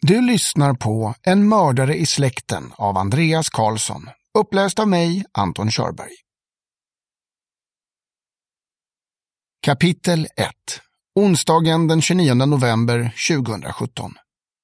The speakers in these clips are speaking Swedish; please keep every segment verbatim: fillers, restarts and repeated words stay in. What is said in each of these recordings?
Du lyssnar på En mördare i släkten av Andreas Karlsson, uppläst av mig, Anton Körberg. Kapitel ett. Onsdagen den tjugonionde november tjugohundrasjutton.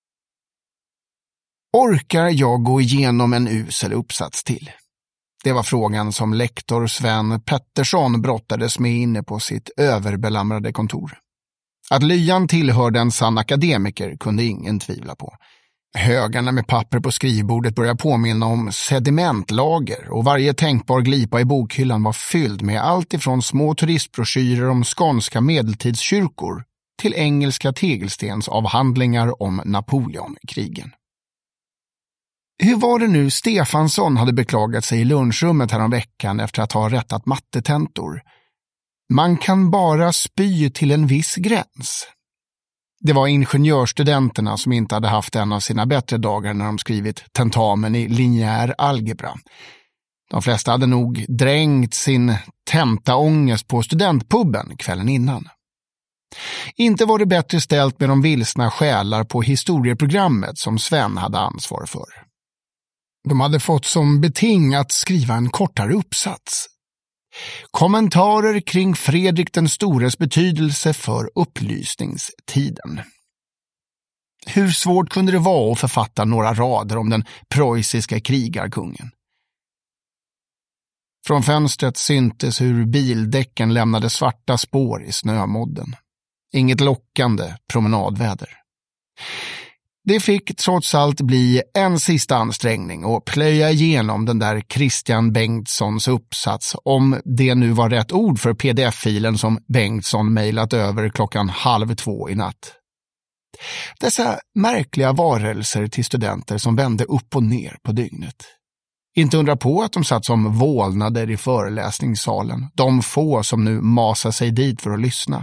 Orkar jag gå igenom en usel uppsats till? Det var frågan som lektor Sven Pettersson brottades med inne på sitt överbelamrade kontor. Att Lyan tillhörde en sann akademiker kunde ingen tvivla på. Högarna med papper på skrivbordet började påminna om sedimentlager och varje tänkbar glipa i bokhyllan var fylld med allt ifrån små turistbroschyrer om skånska medeltidskyrkor till engelska tegelstensavhandlingar om Napoleonkrigen. Hur var det nu Stefansson hade beklagat sig i lunchrummet häromveckan efter att ha rättat mattetentor? Man kan bara spy till en viss gräns. Det var ingenjörstudenterna som inte hade haft en av sina bättre dagar när de skrivit tentamen i linjär algebra. De flesta hade nog drängt sin tentaångest på studentpubben kvällen innan. Inte var det bättre ställt med de vilsna själar på historieprogrammet som Sven hade ansvar för. De hade fått som beting att skriva en kortare uppsats. Kommentarer kring Fredrik den stores betydelse för upplysningstiden. Hur svårt kunde det vara att författa några rader om den preussiska krigarkungen? Från fönstret syntes hur bildäcken lämnade svarta spår i snömodden. Inget lockande promenadväder. Det fick trots allt bli en sista ansträngning och plöja igenom den där Christian Bengtssons uppsats, om det nu var rätt ord för pdf-filen som Bengtsson mejlat över klockan halv två i natt. Dessa märkliga varelser till studenter som vände upp och ner på dygnet. Inte undra på att de satt som vålnader i föreläsningssalen, de få som nu masar sig dit för att lyssna.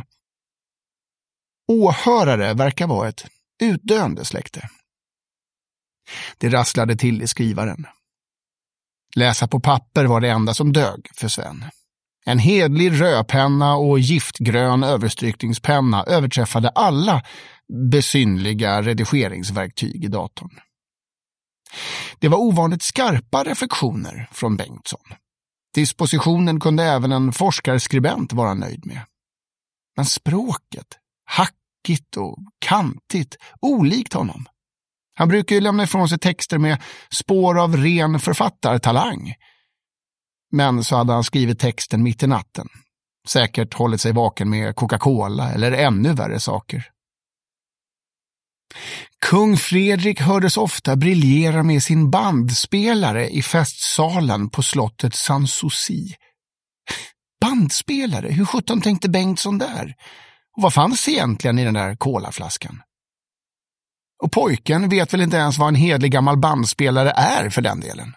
Åhörare verkar vara ett utdöende släkte. Det rasslade till i skrivaren. Läsa på papper var det enda som dög för Sven. En hedlig rödpenna och giftgrön överstrykningspenna överträffade alla besynliga redigeringsverktyg i datorn. Det var ovanligt skarpa reflektioner från Bengtsson. Dispositionen kunde även en forskarskribent vara nöjd med. Men språket, hack och kantigt, olikt honom. Han brukar ju lämna ifrån sig texter med spår av ren författartalang. Men så hade han skrivit texten mitt i natten. Säkert hållit sig vaken med Coca-Cola eller ännu värre saker. Kung Fredrik hördes ofta briljera med sin bandspelare i festsalen på slottet Sanssouci. Bandspelare? Hur sjutton tänkte Bengtsson där? Och vad fanns egentligen i den där kolaflaskan? Och pojken vet väl inte ens vad en hedlig gammal bandspelare är för den delen.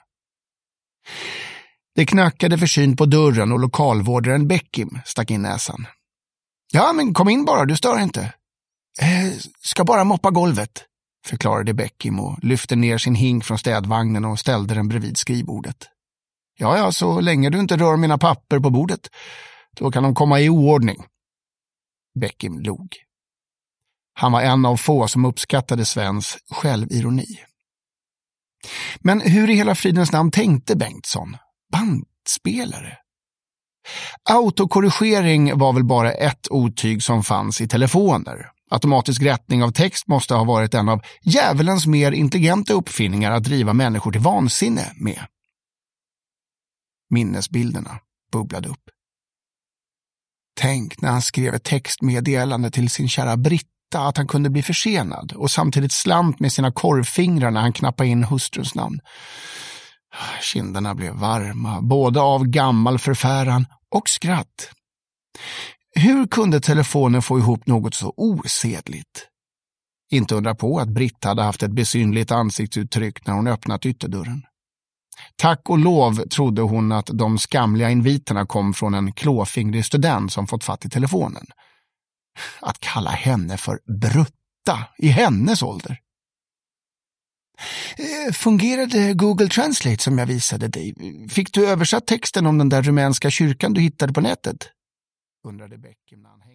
Det knackade försynt på dörren och lokalvårdaren Beckim stack in näsan. Ja, men kom in bara, du stör inte. Eh, ska bara moppa golvet, förklarade Beckim och lyfte ner sin hink från städvagnen och ställde den bredvid skrivbordet. Ja, ja, så länge du inte rör mina papper på bordet, då kan de komma i oordning. Beckim log. Han var en av få som uppskattade Svens självironi. Men hur i hela fridens namn tänkte Bengtsson? Bandspelare? Autokorrigering var väl bara ett otyg som fanns i telefoner. Automatisk rättning av text måste ha varit en av djävulens mer intelligenta uppfinningar att driva människor till vansinne med. Minnesbilderna bubblade upp. Tänk när han skrev ett textmeddelande till sin kära Britta att han kunde bli försenad och samtidigt slant med sina korvfingrar när han knappade in hustruns namn. Kinderna blev varma, både av gammal förfäran och skratt. Hur kunde telefonen få ihop något så osedligt? Inte undra på att Britta hade haft ett besynligt ansiktsuttryck när hon öppnat ytterdörren. Tack och lov trodde hon att de skamliga inviterna kom från en klåfingrig student som fått fatt i telefonen. Att kalla henne för brutta i hennes ålder. Fungerade Google Translate som jag visade dig? Fick du översatt texten om den där rumänska kyrkan du hittade på nätet? Undrade Beckim när han